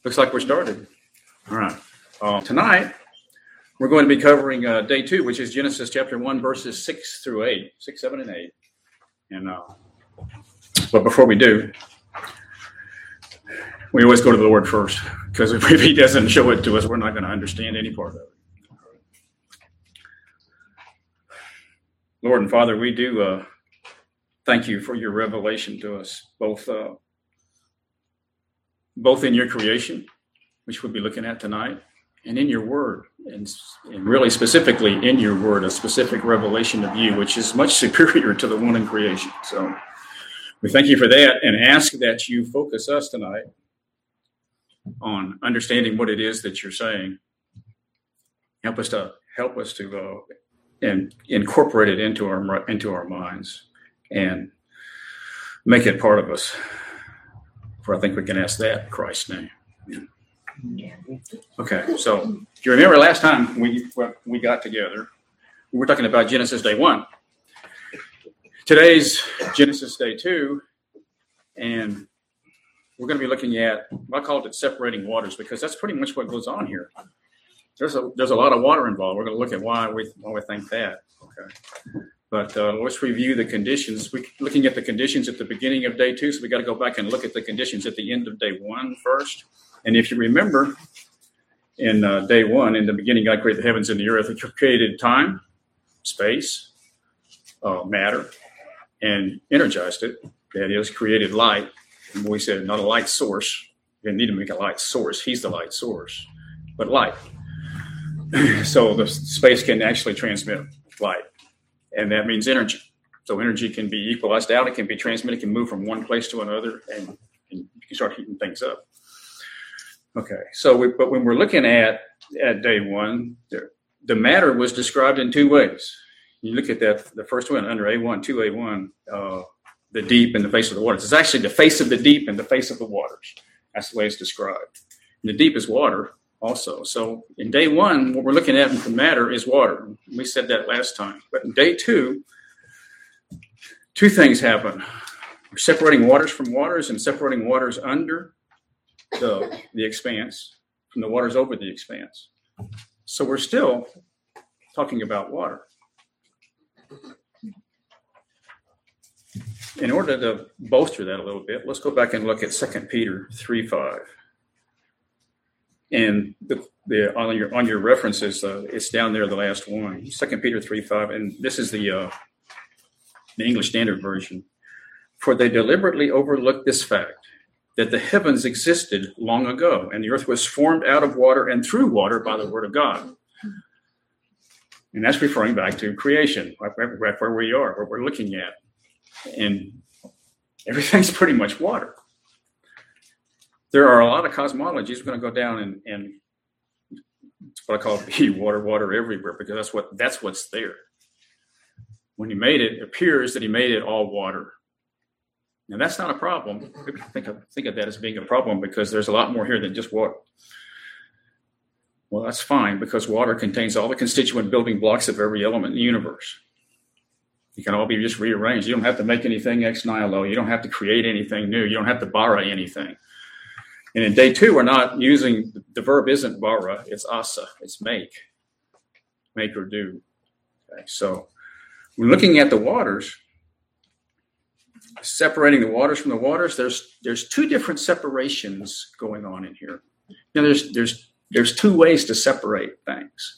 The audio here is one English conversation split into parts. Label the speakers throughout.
Speaker 1: Looks like we're started. All right. Tonight, we're going to be covering day 2, which is Genesis chapter 1, verses 6 through 8, 6, 7, and 8. And but before we do, we always go to the Lord first, because if He doesn't show it to us, we're not going to understand any part of it. Lord and Father, we do thank you for your revelation to us, both in your creation, which we'll be looking at tonight, and in your word, and really specifically in your word, a specific revelation of you, which is much superior to the one in creation. So we thank you for that and ask that you focus us tonight on understanding what it is that you're saying. Help us to and incorporate it into our minds and make it part of us. For I think we can ask that in Christ's name. Yeah. Okay, so do you remember last time we got together? We were talking about Genesis day 1. Today's Genesis day 2, and we're going to be looking at, I called it separating waters, because that's pretty much what goes on here. There's a lot of water involved. We're going to look at why we think that. Okay, but let's review the conditions. We're looking at the conditions at the beginning of day 2, so we got to go back and look at the conditions at the end of day 1 first. And if you remember, in day 1, in the beginning, God created the heavens and the earth. He created time, space, matter, and energized it. That is, created light. And we said not a light source. You need to make a light source. He's the light source, but light. So the space can actually transmit light, and that means energy. So energy can be equalized out. It can be transmitted. It can move from one place to another, and you can start heating things up. Okay, but when we're looking at day 1, the matter was described in 2 ways. You look at that, the first one under A1, 2A1, the deep and the face of the waters. It's actually the face of the deep and the face of the waters. That's the way it's described. And the deep is water also. So in day 1, what we're looking at in the matter is water. We said that last time. But in day 2, 2 things happen. We're separating waters from waters and separating waters under the expanse from the waters over the expanse. So we're still talking about water. In order to bolster that a little bit, let's go back and look at 2 Peter 3:5. And on your references, it's down there, the last one, 2 Peter 3:5, and this is the English Standard Version. For they deliberately overlooked this fact, that the heavens existed long ago, and the earth was formed out of water and through water by the word of God. And that's referring back to creation, right where we are, where we're looking at. And everything's pretty much water. There are a lot of cosmologies. We're going to go down and what I call water everywhere, because that's what's there. When he made it, it appears that he made it all water. Now, that's not a problem. People think of that as being a problem, because there's a lot more here than just water. Well, that's fine, because water contains all the constituent building blocks of every element in the universe. You can all be just rearranged. You don't have to make anything ex nihilo. You don't have to create anything new. You don't have to borrow anything. And in day 2, we're not using, the verb isn't bara, it's asa, it's make or do. Okay, so we're looking at the waters, separating the waters from the waters. There's 2 different separations going on in here. Now there's 2 ways to separate things.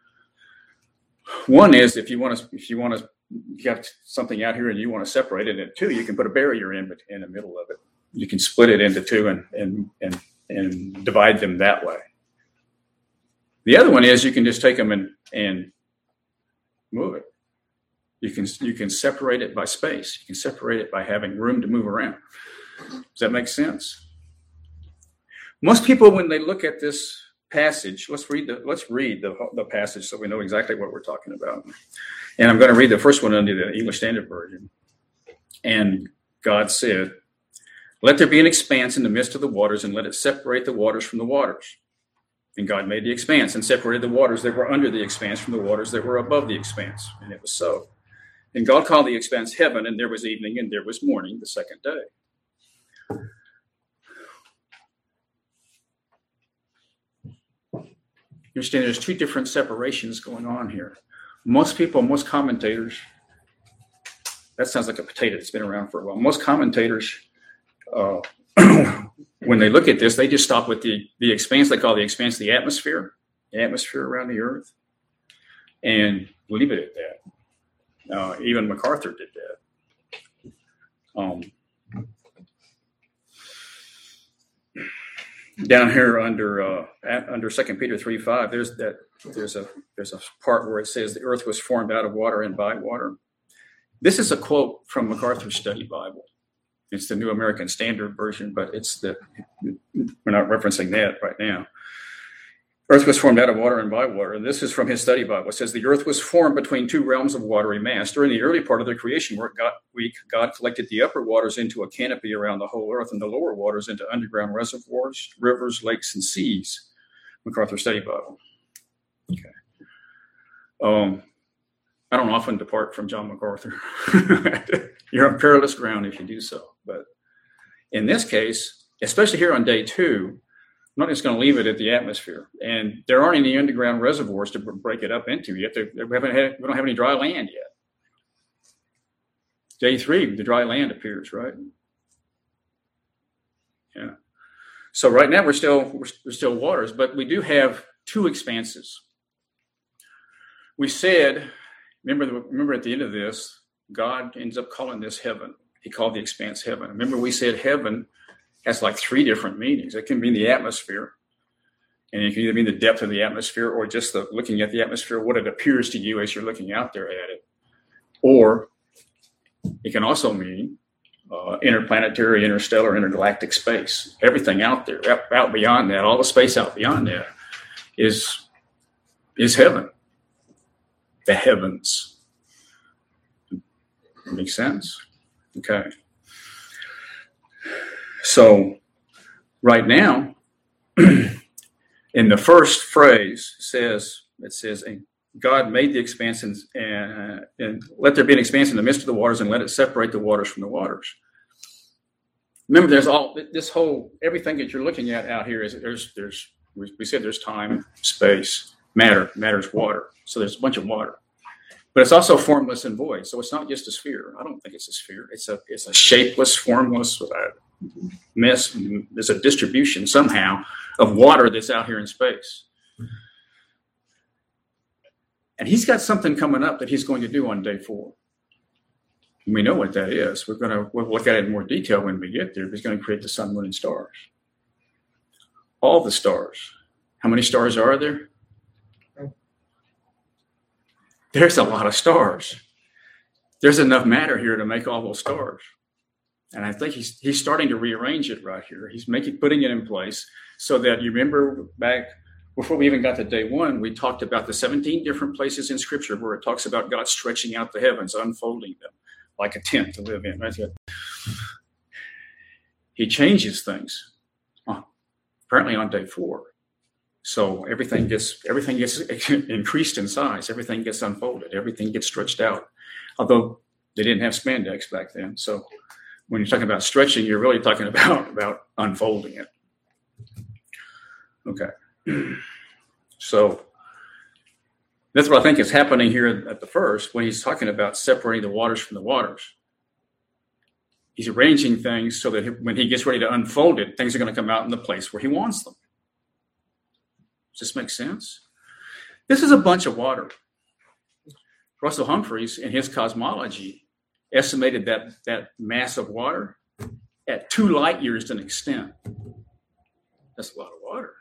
Speaker 1: One is if you have something out here and you want to separate it into 2, you can put a barrier in the middle of it. You can split it into 2 and divide them that way. The other one is you can just take them and move it. You can separate it by space. You can separate it by having room to move around. Does that make sense? Most people, when they look at this passage, let's read the passage so we know exactly what we're talking about. And I'm going to read the first one under the English Standard Version. And God said, "Let there be an expanse in the midst of the waters, and let it separate the waters from the waters." And God made the expanse and separated the waters that were under the expanse from the waters that were above the expanse. And it was so. And God called the expanse heaven, and there was evening, and there was morning the second day. You understand there's two different separations going on here. Most people, most commentators, that sounds like a potato that's been around for a while. Most commentators, when they look at this, they just stop with the expanse. They call the expanse the atmosphere around the earth, and leave it at that. Even MacArthur did that. Down here under 2 Peter 3:5, there's a part where it says the earth was formed out of water and by water. This is a quote from MacArthur's study Bible. It's the New American Standard Version, but we're not referencing that right now. Earth was formed out of water and by water. And this is from his study Bible. It says the earth was formed between two realms of watery mass. During the early part of the creation work, God collected the upper waters into a canopy around the whole earth and the lower waters into underground reservoirs, rivers, lakes, and seas. MacArthur Study Bible. Okay. I don't often depart from John MacArthur. You're on perilous ground if you do so. But in this case, especially here on day 2, I'm not just going to leave it at the atmosphere. And there aren't any underground reservoirs to break it up into yet. We don't have any dry land yet. Day 3, the dry land appears, right? Yeah. So right now we're still waters, but we do have 2 expanses. We said, remember at the end of this, God ends up calling this heaven. He called the expanse heaven. Remember we said heaven has like 3 different meanings. It can mean the atmosphere, and it can either mean the depth of the atmosphere or just looking at the atmosphere, what it appears to you as you're looking out there at it. Or it can also mean interplanetary, interstellar, intergalactic space. Everything out there, out beyond that, all the space out beyond that is heaven. The heavens. Makes sense? Okay. So right now, in the first phrase, it says, God made the expanse and let there be an expanse in the midst of the waters and let it separate the waters from the waters. Remember, there's everything that you're looking at out here is we said there's time, space, matter's water. So there's a bunch of water, but it's also formless and void. So it's not just a sphere. I don't think it's a sphere. It's a shapeless, formless mess. There's a distribution somehow of water that's out here in space. And he's got something coming up that he's going to do on day 4. And we know what that is. We'll look at it in more detail when we get there. He's going to create the sun, moon, and stars. All the stars. How many stars are there? There's a lot of stars. There's enough matter here to make all those stars. And I think he's starting to rearrange it right here. He's putting it in place so that you remember back before we even got to day 1, we talked about the 17 different places in Scripture where it talks about God stretching out the heavens, unfolding them like a tent to live in. Right? He changes things, apparently on day 4. So everything gets increased in size. Everything gets unfolded. Everything gets stretched out. Although they didn't have spandex back then, so when you're talking about stretching, you're really talking about unfolding it. Okay. So that's what I think is happening here at the first when he's talking about separating the waters from the waters. He's arranging things so that when he gets ready to unfold it, things are going to come out in the place where he wants them. Does this make sense? This is a bunch of water. Russell Humphreys, in his cosmology, estimated that mass of water at 2 light years in extent. That's a lot of water.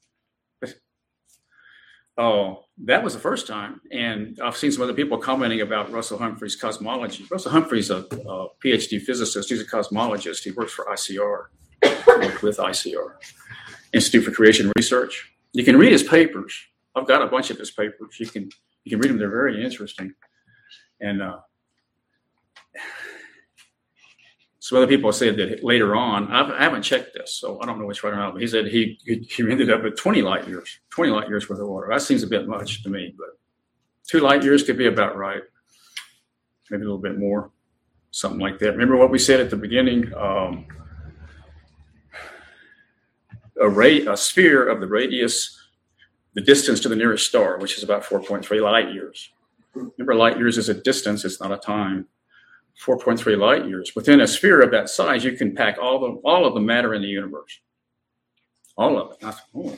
Speaker 1: That was the first time, and I've seen some other people commenting about Russell Humphreys' cosmology. Russell Humphreys, a PhD physicist, he's a cosmologist. He works for ICR, with ICR, Institute for Creation Research. You can read his papers. I've got a bunch of his papers. You can read them. They're very interesting. And some other people said that later on, I haven't checked this, so I don't know what's right or not, but he said he ended up with 20 light years worth of water. That seems a bit much to me, but 2 light years could be about right. Maybe a little bit more, something like that. Remember what we said at the beginning? A sphere of the radius the distance to the nearest star, which is about 4.3 light years. Remember, light years is a distance, it's not a time. 4.3 light years. Within a sphere of that size, you can pack all of the matter in the universe. All of it.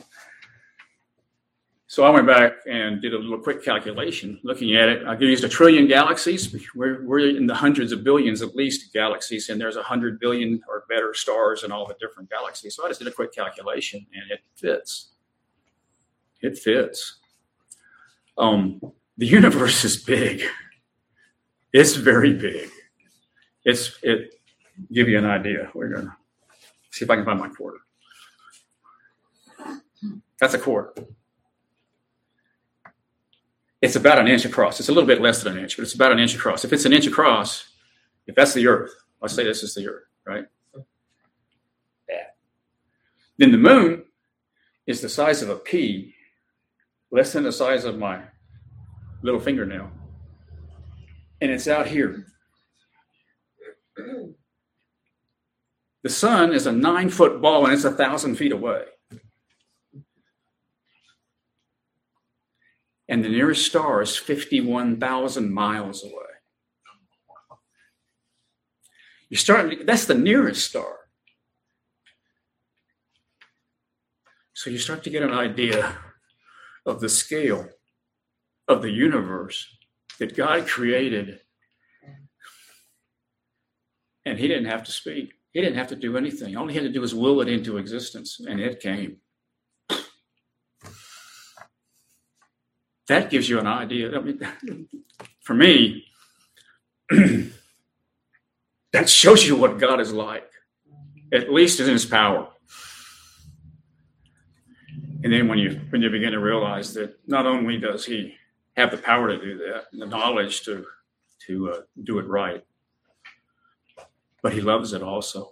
Speaker 1: So I went back and did a little quick calculation looking at it. I used 1 trillion galaxies. We're in the hundreds of billions at least galaxies, and there's 100 billion or better stars in all the different galaxies. So I just did a quick calculation, and it fits. It fits. The universe is big. It's very big. It give you an idea. We're gonna see if I can find my quarter. That's a quarter. It's about an inch across. It's a little bit less than an inch, but it's about an inch across. If it's an inch across, if that's the Earth, let's say this is the Earth, right? Yeah. Then the moon is the size of a pea, less than the size of my little fingernail. And it's out here. The sun is a 9-foot ball and it's 1,000 feet away. And the nearest star is 51,000 miles away. That's the nearest star. So you start to get an idea of the scale of the universe that God created. And he didn't have to speak. He didn't have to do anything. All he had to do was will it into existence, and it came. That gives you an idea. I mean, for me, that shows you what God is like, at least in his power. And then when you begin to realize that not only does he have the power to do that, and the knowledge to do it right, but he loves it also.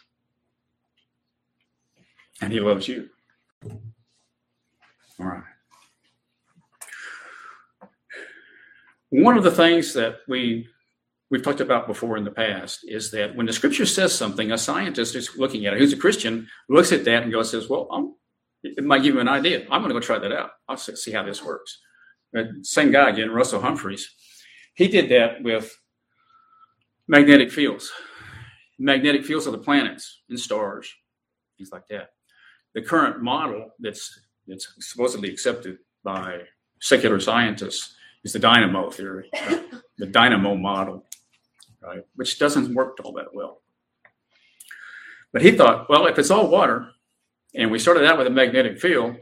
Speaker 1: And he loves you. All right. One of the things that we've talked about before in the past is that when the scripture says something, a scientist is looking at it, who's a Christian, looks at that and says, well, it might give you an idea. I'm going to go try that out. I'll see how this works. Same guy again, Russell Humphreys. He did that with magnetic fields of the planets and stars, things like that. The current model that's supposedly accepted by secular scientists is the dynamo theory, the dynamo model, right? Which doesn't work all that well. But he thought, well, if it's all water, and we started out with a magnetic field,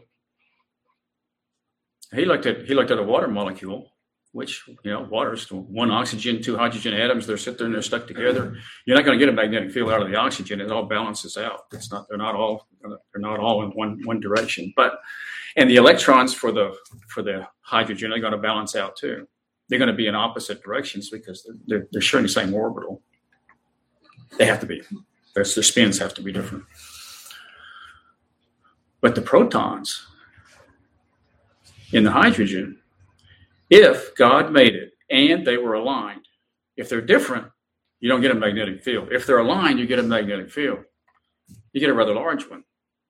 Speaker 1: he looked at a water molecule, which, water is 1 oxygen, 2 hydrogen atoms. They're sitting there and they're stuck together. You're not going to get a magnetic field out of the oxygen. It all balances out. They're not all in one direction. And the electrons for the hydrogen are going to balance out too. They're going to be in opposite directions because they're sharing the same orbital. They have to be. Their spins have to be different. But the protons in the hydrogen, if God made it and they were aligned, if they're different, you don't get a magnetic field. If they're aligned, you get a magnetic field. You get a rather large one.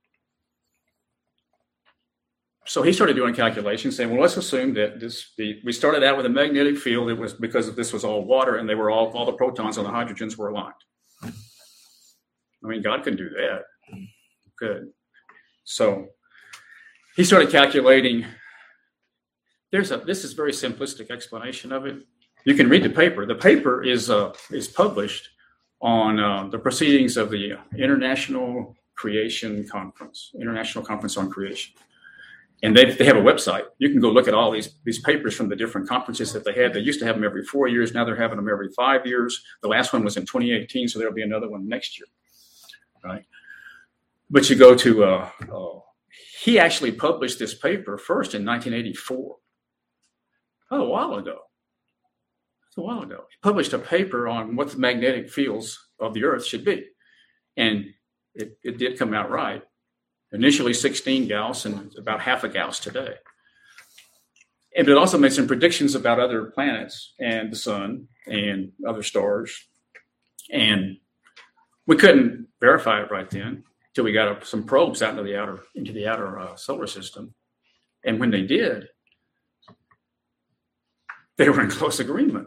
Speaker 1: So he started doing calculations saying, well, let's assume that we started out with a magnetic field. It was because this was all water and they were all the protons and the hydrogens were aligned. I mean, God can do that. Good. So he started calculating. This is a very simplistic explanation of it. You can read the paper. The paper is published on the proceedings of the International Conference on Creation. And they have a website. You can go look at all these papers from the different conferences that they had. They used to have them every 4 years. Now they're having them every 5 years. The last one was in 2018, so there'll be another one next year, right? But you go to, he actually published this paper first in 1984. A while ago. He published a paper on what the magnetic fields of the Earth should be. And it did come out right. Initially 16 Gauss and about half a Gauss today. And it also made some predictions about other planets and the sun and other stars. And we couldn't verify it right then until we got some probes out into the outer solar system. And when they did, they were in close agreement.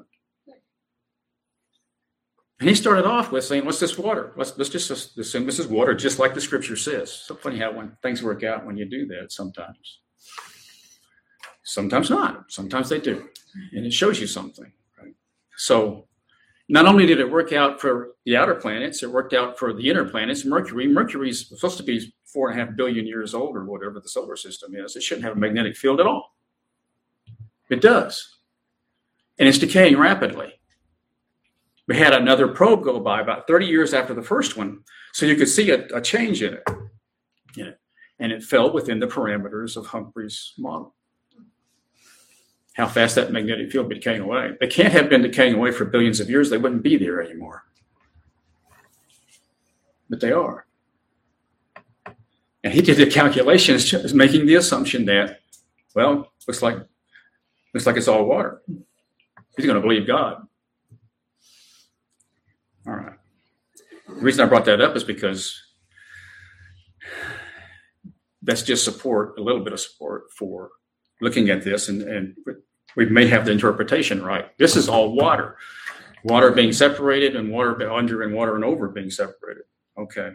Speaker 1: And he started off with saying, what's this water? Let's just assume this is water, just like the scripture says. So funny how when things work out when you do that sometimes. Sometimes not. Sometimes they do. And it shows you something. Right? So not only did it work out for the outer planets, it worked out for the inner planets. Mercury's supposed to be 4.5 billion years old or whatever the solar system is. It shouldn't have a magnetic field at all. It does. And it's decaying rapidly. We had another probe go by about 30 years after the first one, so you could see a change in it. Yeah. And it fell within the parameters of Humphrey's model. How fast that magnetic field be decaying away. They can't have been decaying away for billions of years. They wouldn't be there anymore. But they are. And he did the calculations, just making the assumption that, well, looks like it's all water. He's going to believe God. All right. The reason I brought that up is because that's just a little bit of support for looking at this, and we may have the interpretation right. This is all water. Water being separated and water under and water and over being separated. Okay.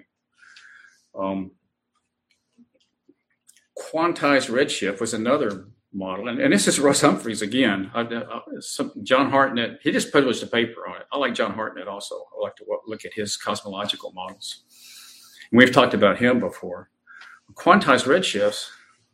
Speaker 1: Quantized redshift was another model, and this is Russ Humphreys again. John Hartnett, he just published a paper on it. I like John Hartnett also. I like to look at his cosmological models. And we've talked about him before. Quantized redshifts,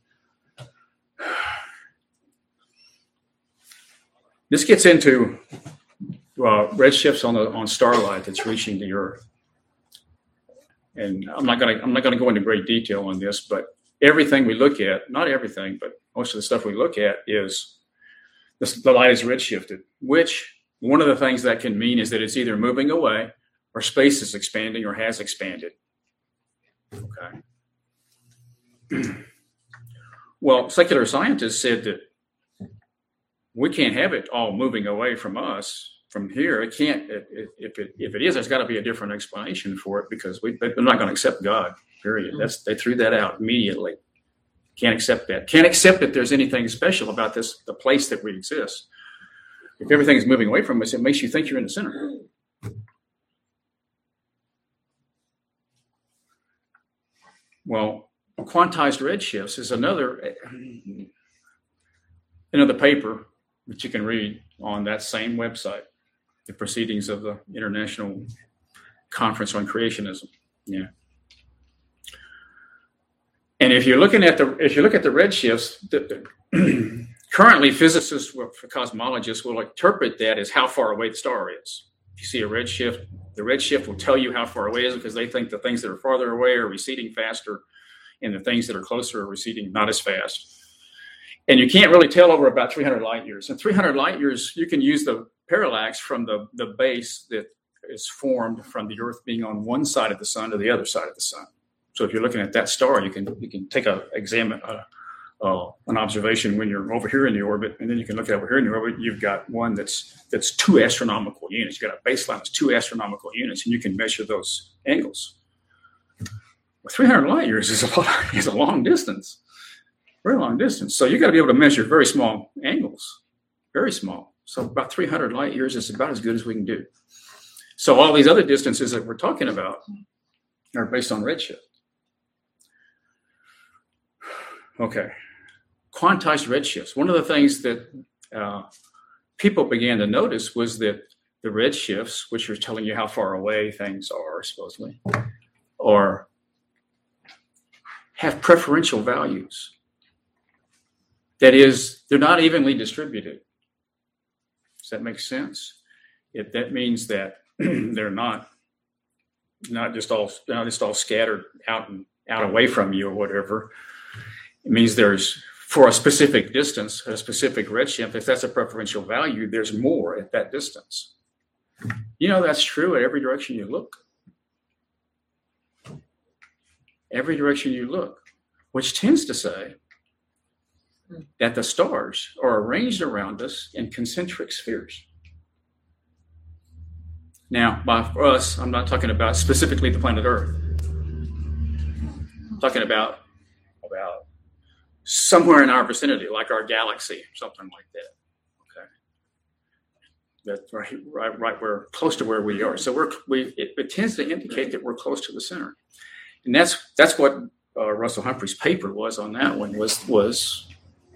Speaker 1: this gets into redshifts on starlight that's reaching the Earth. And I'm not going to go into great detail on this, but everything we look at, not everything, but most of the stuff we look at is the light is redshifted, which one of the things that can mean is that it's either moving away or space is expanding or has expanded. Okay. Well, secular scientists said that we can't have it all moving away from us from here. It can't. If it is, there's got to be a different explanation for it because they're not going to accept God. Period. They threw that out immediately. Can't accept that. Can't accept that there's anything special about this, the place that we exist. If everything is moving away from us, it makes you think you're in the center. Well, quantized redshifts is another paper that you can read on that same website, the Proceedings of the International Conference on Creationism. Yeah. And if you look at the redshifts, currently physicists, cosmologists will interpret that as how far away the star is. If you see a redshift, the redshift will tell you how far away it is because they think the things that are farther away are receding faster and the things that are closer are receding not as fast. And you can't really tell over about 300 light years. And 300 light years, you can use the parallax from the base that is formed from the Earth being on one side of the sun to the other side of the sun. So if you're looking at that star, you can take an observation when you're over here in the orbit, and then you can look over here in the orbit. You've got one that's 2 astronomical units. You've got a baseline that's 2 astronomical units, and you can measure those angles. Well, 300 light years is a long distance, very long distance. So you got to be able to measure very small angles, very small. So about 300 light years is about as good as we can do. So all these other distances that we're talking about are based on redshift. Okay, quantized redshifts. One of the things that people began to notice was that the redshifts, which are telling you how far away things are, supposedly, or have preferential values. That is, they're not evenly distributed. Does that make sense? That means that they're not just all scattered out away from you or whatever. It means there's, for a specific distance, a specific redshift, if that's a preferential value, there's more at that distance. You know that's true at every direction you look. Every direction you look, which tends to say that the stars are arranged around us in concentric spheres. Now, for us, I'm not talking about specifically the planet Earth. I'm talking about somewhere in our vicinity, like our galaxy, something like that. Okay, that's right where close to where we are. So it tends to indicate that we're close to the center, and that's what Russell Humphrey's paper was on that one was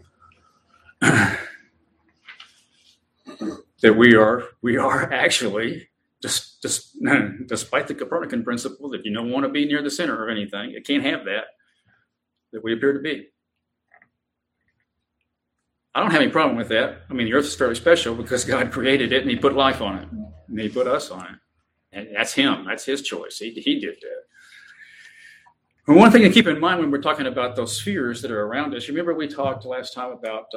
Speaker 1: that we are actually just despite the Copernican principle that you don't want to be near the center of anything, it can't have that we appear to be. I don't have any problem with that. I mean, the Earth is fairly special because God created it and He put life on it, and He put us on it, and that's Him. That's His choice. He did that. And one thing to keep in mind when we're talking about those spheres that are around us, remember we talked last time about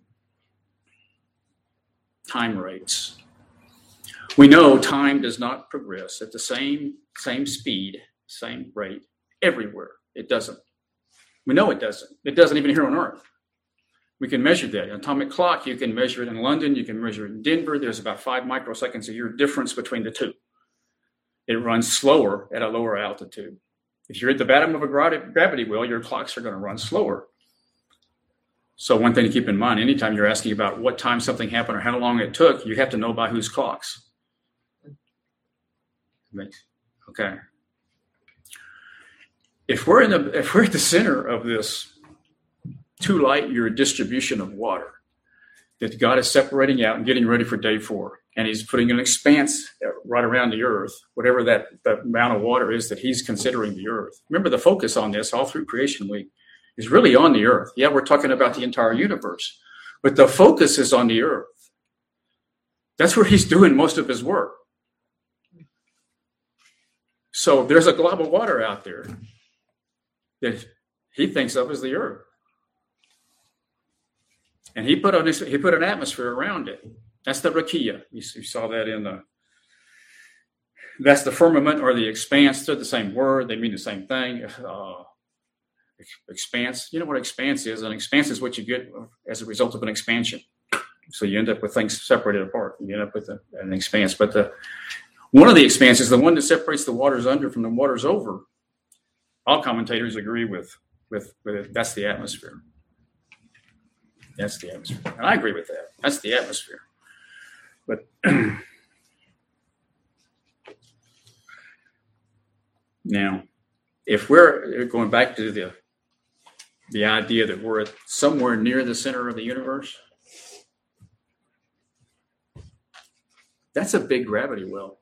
Speaker 1: time rates. We know time does not progress at the same speed, same rate everywhere. It doesn't. We know it doesn't. It doesn't even here on Earth. We can measure that. An atomic clock, you can measure it in London, you can measure it in Denver. There's about 5 microseconds a year difference between the two. It runs slower at a lower altitude. If you're at the bottom of a gravity well, your clocks are going to run slower. So one thing to keep in mind, anytime you're asking about what time something happened or how long it took, you have to know by whose clocks. Okay. If we're at the center of this 2 light year distribution of water that God is separating out and getting ready for day 4, and He's putting an expanse right around the Earth, whatever the amount of water is that He's considering the Earth. Remember, the focus on this all through Creation Week is really on the Earth. Yeah, we're talking about the entire universe, but the focus is on the Earth. That's where He's doing most of His work. So there's a glob of water out there that He thinks of as the Earth. And he put an atmosphere around it. That's the rakia. You saw that that's the firmament or the expanse. They're the same word. They mean the same thing. Expanse. You know what expanse is? An expanse is what you get as a result of an expansion. So you end up with things separated apart. You end up with an expanse. But one of the expanses, the one that separates the waters under from the waters over, all commentators agree with it. That's the atmosphere. That's the atmosphere. And I agree with that. That's the atmosphere. But now, if we're going back to the idea that we're somewhere near the center of the universe, that's a big gravity well.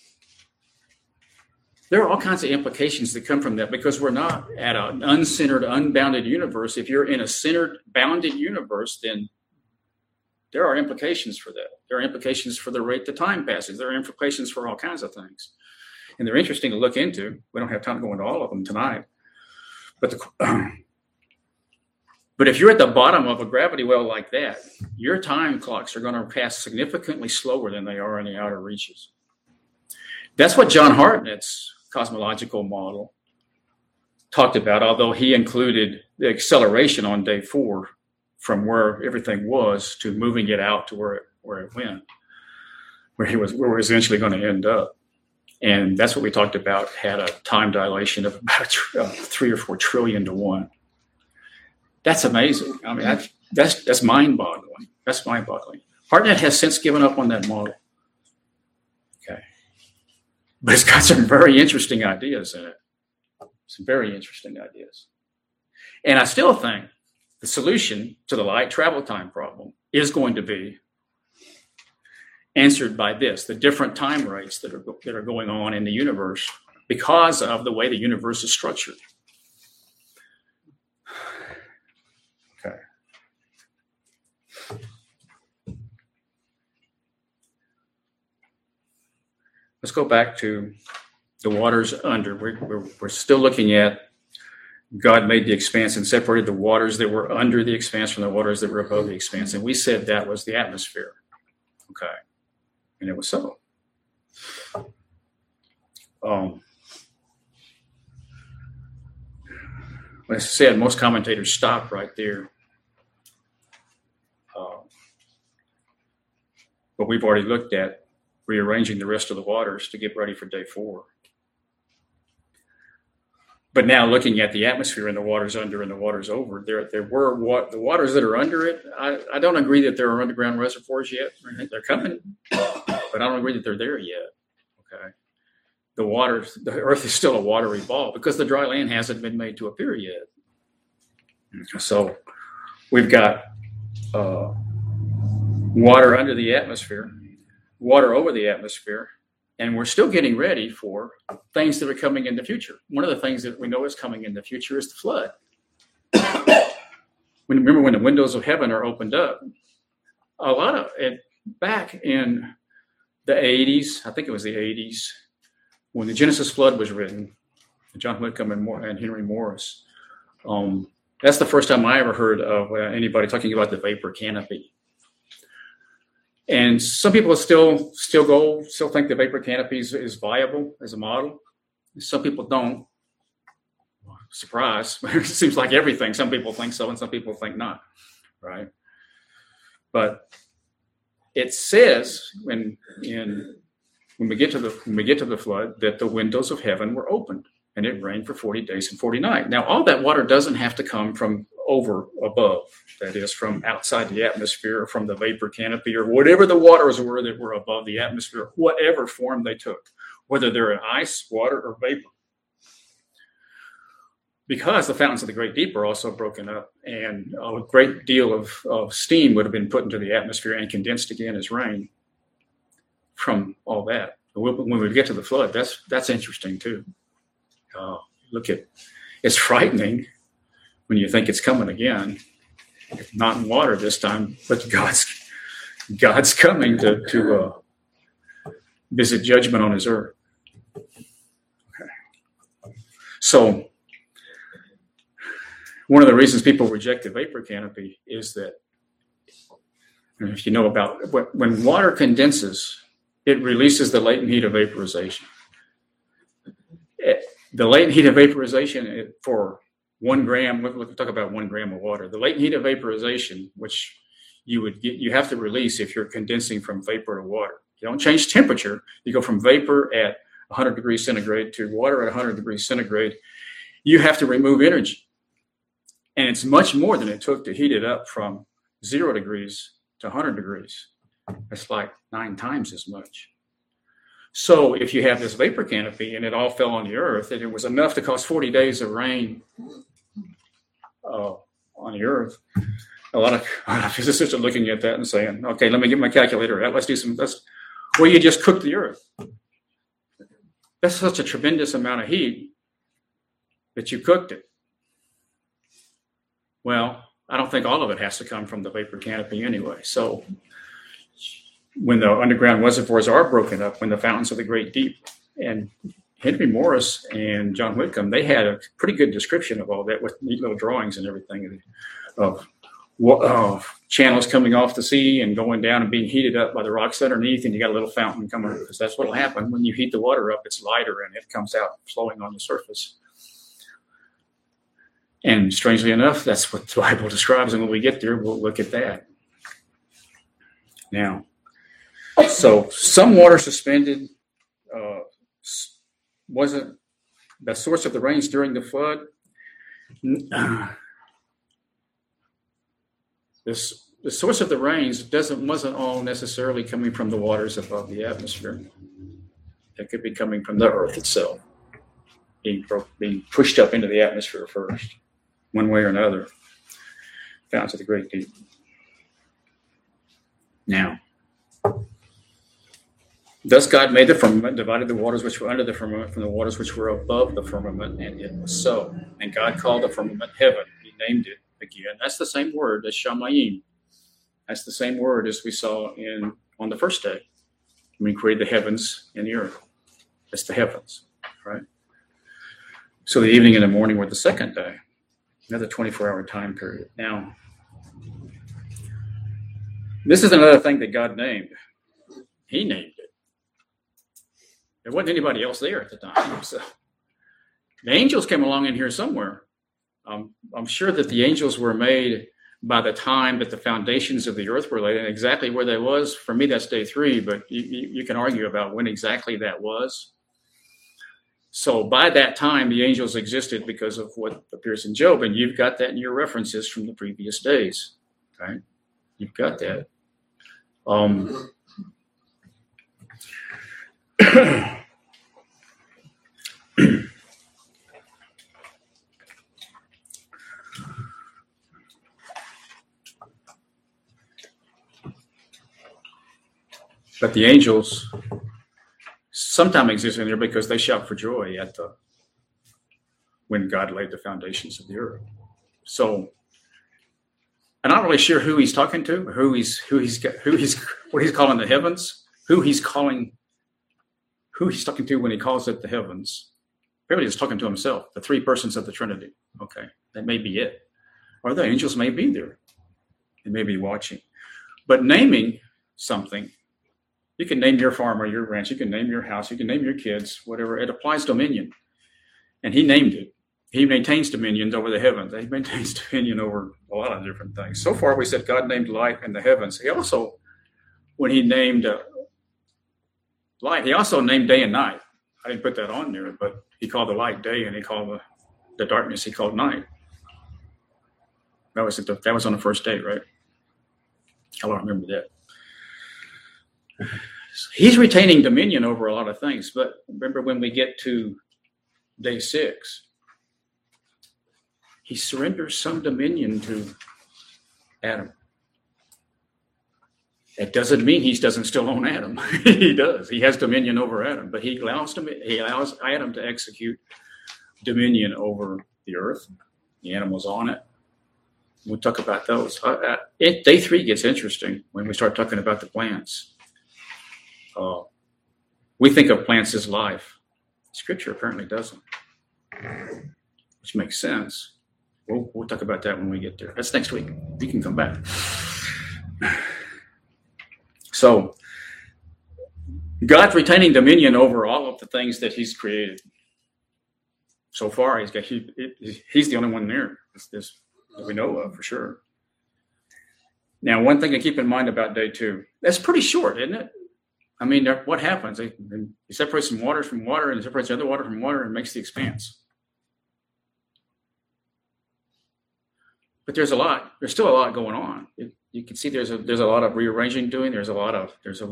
Speaker 1: There are all kinds of implications that come from that because we're not at an uncentered, unbounded universe. If you're in a centered, bounded universe, then there are implications for that. There are implications for the rate the time passes. There are implications for all kinds of things. And they're interesting to look into. We don't have time to go into all of them tonight. But if you're at the bottom of a gravity well like that, your time clocks are going to pass significantly slower than they are in the outer reaches. That's what John Hartnett's cosmological model talked about, although he included the acceleration on day 4 from where everything was to moving it out to where it went, where we're eventually going to end up. And that's what we talked about, had a time dilation of about 3 or 4 trillion to 1. That's amazing. I mean, that's mind-boggling. That's mind-boggling. Hartnett has since given up on that model. Okay. But it's got some very interesting ideas in it. Some very interesting ideas. And I still think the solution to the light travel time problem is going to be answered by this, the different time rates that are going on in the universe because of the way the universe is structured. Okay. Let's go back to the waters under. We're still looking at God made the expanse and separated the waters that were under the expanse from the waters that were above the expanse. And we said that was the atmosphere. Okay. And it was so. As I said, most commentators stop right there. But we've already looked at rearranging the rest of the waters to get ready for day 4. But now looking at the atmosphere and the waters under and the waters over, there were the waters that are under it. I don't agree that there are underground reservoirs yet. They're coming, but I don't agree that they're there yet. Okay, the earth is still a watery ball because the dry land hasn't been made to appear yet. So we've got water under the atmosphere, water over the atmosphere. And we're still getting ready for things that are coming in the future. One of the things that we know is coming in the future is the flood. Remember when the windows of heaven are opened up, a lot of it back in the 80s, I think it was the 80s, when the Genesis flood was written, John Whitcomb and Henry Morris. That's the first time I ever heard of anybody talking about the vapor canopy. And some people still think the vapor canopy is viable as a model. Some people don't. Surprise! It seems like everything. Some people think so, and some people think not. Right? But it says when we get to the flood that the windows of heaven were opened, and it rained for 40 days and 40 nights. Now, all that water doesn't have to come from above, that is, from outside the atmosphere, or from the vapor canopy, or whatever the waters were that were above the atmosphere, whatever form they took, whether they're in ice, water, or vapor. Because the fountains of the great deep are also broken up, and a great deal of steam would have been put into the atmosphere and condensed again as rain from all that. When we get to the flood, that's interesting too. It's frightening when you think it's coming again, not in water this time, but God's coming to visit judgment on his earth. Okay. So one of the reasons people reject the vapor canopy is that, if you know about when water condenses, it releases the latent heat of vaporization. The latent heat of vaporization for 1 gram, we'll talk about 1 gram of water. The latent heat of vaporization, which you have to release if you're condensing from vapor to water. You don't change temperature. You go from vapor at 100 degrees centigrade to water at 100 degrees centigrade. You have to remove energy. And it's much more than it took to heat it up from 0 degrees to 100 degrees. It's like 9 times as much. So if you have this vapor canopy and it all fell on the earth, and it was enough to cause 40 days of rain on the earth, a lot of physicists are looking at that and saying, okay, let me get my calculator out. Let's do some, well, you just cooked the earth. That's such a tremendous amount of heat that you cooked it. Well, I don't think all of it has to come from the vapor canopy anyway. So when the underground reservoirs are broken up, when the fountains of the great deep, and Henry Morris and John Whitcomb, they had a pretty good description of all that with neat little drawings and everything of channels coming off the sea and going down and being heated up by the rocks underneath, and you got a little fountain coming, because that's what will happen when you heat the water up. It's lighter and it comes out flowing on the surface. And strangely enough, that's what the Bible describes, and when we get there, we'll look at that. Now, so some water suspended wasn't the source of the rains during the flood. The source of the rains wasn't all necessarily coming from the waters above the atmosphere. It could be coming from the earth itself, being pushed up into the atmosphere first, one way or another. Fountains of the great deep. Now, thus God made the firmament, divided the waters which were under the firmament from the waters which were above the firmament, and it was so. And God called the firmament heaven. He named it again. That's the same word as Shamayim. That's the same word as we saw on the first day when he created the heavens and the earth. That's the heavens, right? So the evening and the morning were the second day, another 24-hour time period. Now, this is another thing that God named. He named it. There wasn't anybody else there at the time. So the angels came along in here somewhere. I'm sure that the angels were made by the time that the foundations of the earth were laid, and exactly where that was. For me, that's day 3, but you can argue about when exactly that was. So by that time, the angels existed because of what appears in Job, and you've got that in your references from the previous days. Okay, you've got that. But the angels sometimes exist in there because they shout for joy when God laid the foundations of the earth. So I'm not really sure who he's talking to, what he's calling the heavens, who he's talking to when he calls it the heavens. Apparently he's talking to himself, the three persons of the Trinity. Okay, that may be it. Or the angels may be there. They may be watching. But naming something, you can name your farm or your ranch, you can name your house, you can name your kids, whatever. It applies dominion. And he named it. He maintains dominions over the heavens. He maintains dominion over a lot of different things. So far, we said God named light and the heavens. He also, when he named light, he also named day and night. I didn't put that on there, but he called the light day and he called the darkness, he called night. That was on the first day, right? I don't remember that. He's retaining dominion over a lot of things. But remember when we get to day 6, he surrenders some dominion to Adam. That doesn't mean he doesn't still own Adam. He does. He has dominion over Adam, but he allows Adam to execute dominion over the earth, the animals on it. We'll talk about those. Day 3 gets interesting when we start talking about the plants. We think of plants as life. Scripture apparently doesn't, which makes sense. We'll talk about that when we get there. That's next week. You can come back. So God's retaining dominion over all of the things that he's created. So far, he's the only one there that we know of for sure. Now, one thing to keep in mind about day 2, that's pretty short, isn't it? I mean, what happens? He separates some water from water and separates other water from water and makes the expanse. But there's still a lot going on. You can see there's a lot of rearranging doing. There's a lot of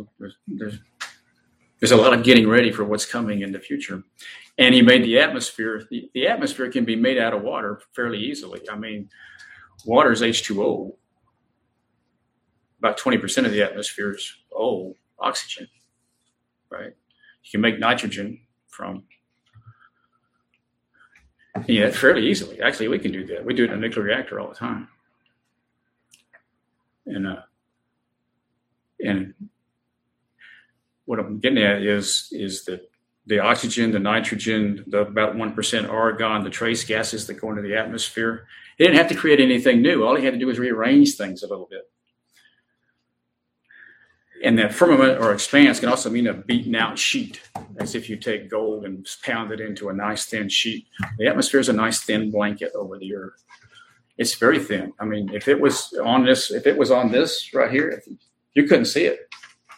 Speaker 1: getting ready for what's coming in the future. And he made the atmosphere. The atmosphere can be made out of water fairly easily. I mean, water is H2O. About 20% of the atmosphere is oxygen, right? You can make nitrogen from fairly easily. Actually, we can do that. We do it in a nuclear reactor all the time. And what I'm getting at is that the oxygen, the nitrogen, the about 1% argon, the trace gases that go into the atmosphere, he didn't have to create anything new. All he had to do was rearrange things a little bit. And that firmament or expanse can also mean a beaten out sheet, as if you take gold and pound it into a nice thin sheet. The atmosphere is a nice thin blanket over the earth. It's very thin. I mean, if it was on this right here, you couldn't see it.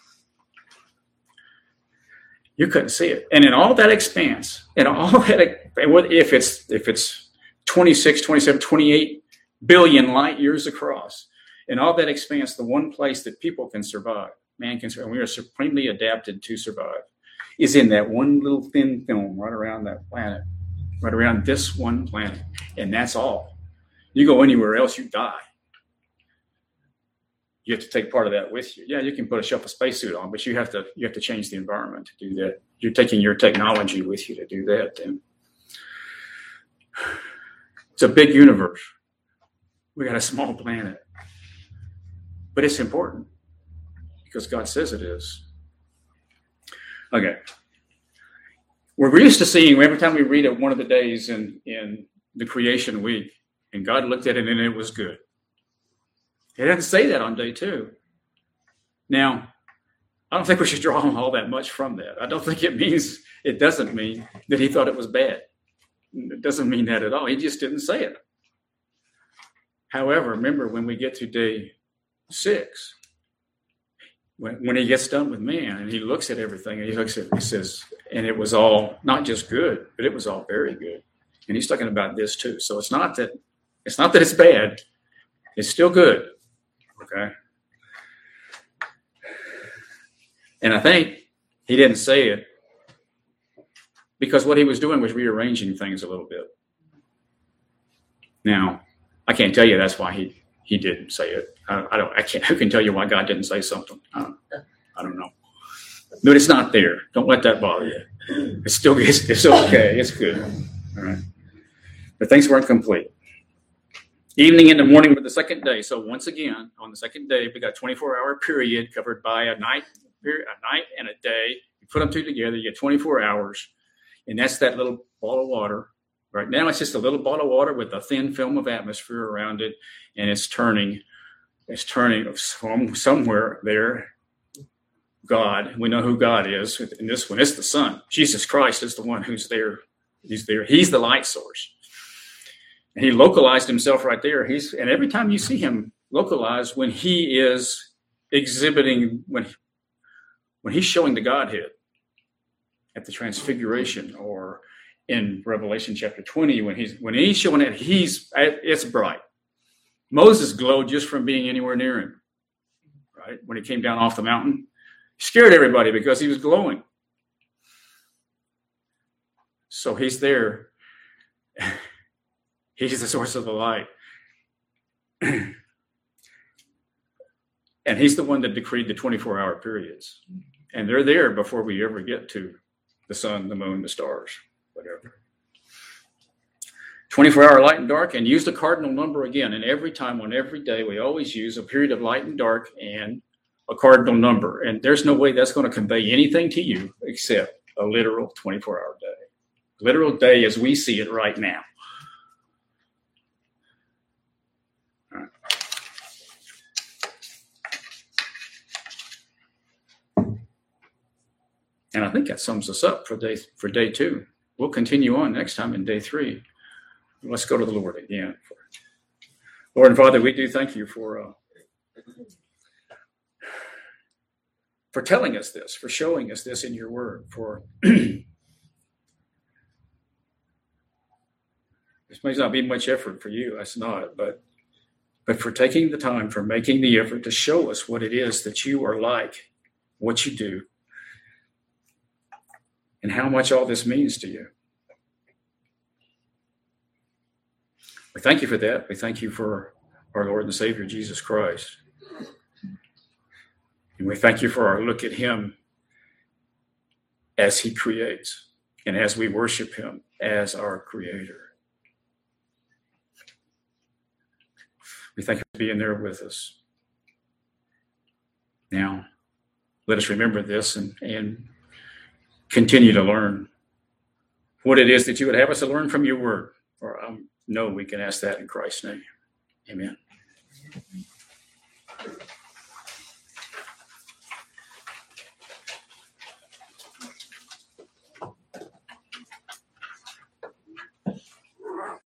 Speaker 1: You couldn't see it. And in all that expanse, if it's 26, 27, 28 billion light years across, in all that expanse, the one place that people can survive, man can survive, and we are supremely adapted to survive, is in that one little thin film right around that planet, right around this one planet. And that's all. You go anywhere else, you die. You have to take part of that with you. Yeah, you can put a spacesuit on, but you have to change the environment to do that. You're taking your technology with you to do that. Then it's a big universe. We got a small planet, but it's important because God says it is. Okay, we're used to seeing every time we read it one of the days in the creation week, and God looked at it and it was good. It doesn't say that on day 2. Now, I don't think we should draw all that much from that. I don't think it doesn't mean that he thought it was bad. It doesn't mean that at all. He just didn't say it. However, remember when we get to day 6, when he gets done with man and he looks at everything and he says, and it was all not just good, but it was all very good. And he's talking about this too. So it's not that it's bad. It's still good. Okay. And I think he didn't say it because what he was doing was rearranging things a little bit. Now, I can't tell you that's why he didn't say it. Who can tell you why God didn't say something? I don't know. But it's not there. Don't let that bother you. It's okay. It's good. All right. But things weren't complete. Evening and the morning were the second day. So once again, on the second day, we got a 24-hour period covered by a night and a day. You put them two together, you get 24 hours. And that's that little ball of water. Right now, it's just a little ball of water with a thin film of atmosphere around it. And it's turning from somewhere there. God, we know who God is. In this one, it's the Son. Jesus Christ is the one who's there. He's there. He's the light source. And he localized himself right there. And every time you see him localized, when he is exhibiting, when he's showing the Godhead at the Transfiguration, or in Revelation chapter 20, when he's showing it, it's bright. Moses glowed just from being anywhere near him. Right? When he came down off the mountain, he scared everybody because he was glowing. So he's there. He's the source of the light. And he's the one that decreed the 24-hour periods. And they're there before we ever get to the sun, the moon, the stars, whatever. 24-hour light and dark, and use the cardinal number again. And every time on every day, we always use a period of light and dark and a cardinal number. And there's no way that's going to convey anything to you except a literal 24-hour day. Literal day as we see it right now. And I think that sums us up for day 2. We'll continue on next time in day 3. Let's go to the Lord again. Lord and Father, we do thank you for telling us this, for showing us this in your word, for this may not be much effort for you, that's not, but for taking the time, for making the effort to show us what it is that you are like, what you do, and how much all this means to you. We thank you for that. We thank you for our Lord and Savior, Jesus Christ. And we thank you for our look at him as he creates and as we worship him as our creator. We thank you for being there with us. Now, let us remember this and continue to learn what it is that you would have us to learn from your word. For I know we can ask that in Christ's name. Amen.